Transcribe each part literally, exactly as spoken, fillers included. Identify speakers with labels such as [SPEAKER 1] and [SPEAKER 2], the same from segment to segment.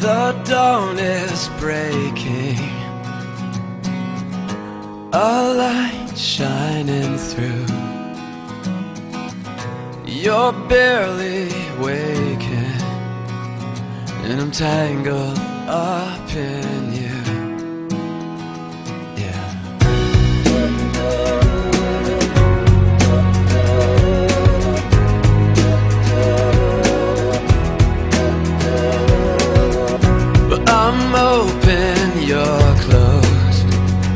[SPEAKER 1] The dawn is breaking, a light shining through. You're barely waking, and I'm tangled up in you. Yeah. But I'm open, you're closed.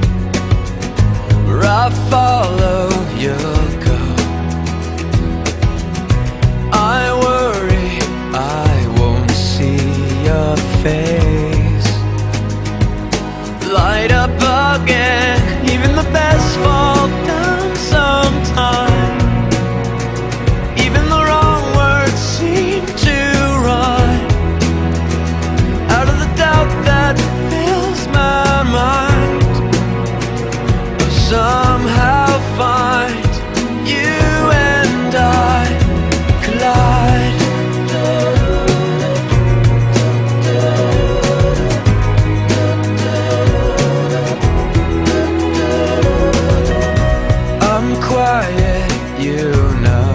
[SPEAKER 1] Where I follow, you'll go. I worry I won't see your face light up again. Even the best fall down sometime. Even the wrong words seem to rhyme. Out of the doubt that fills my mind, I'll somehow find you and I collide. I'm quiet, you know.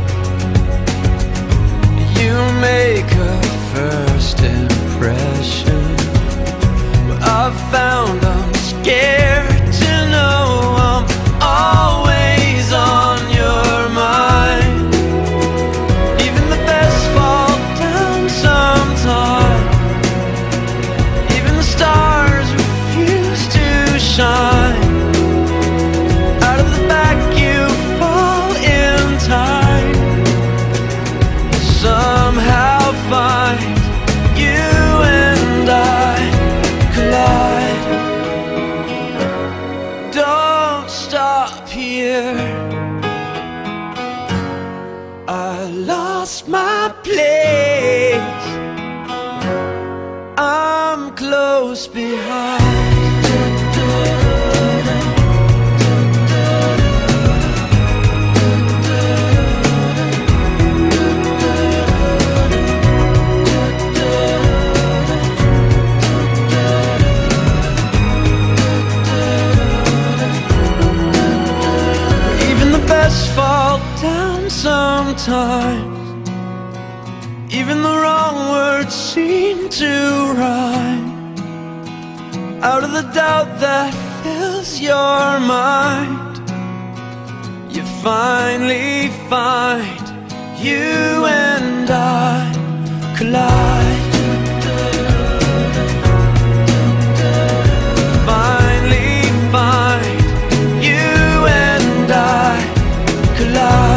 [SPEAKER 1] You make a first impression, but I've found I'm scared to know I'm always on your mind. Even the best fall down sometime. Even the stars refuse to shine. Out of the back you fall in time. Somehow find you and I collide. Don't stop here. I lost my place. I'm close behind. Even the best fall down sometimes. Even the wrong words seem to rhyme. Out of the doubt that fills your mind, you finally find you and I collide. Finally find you and I collide.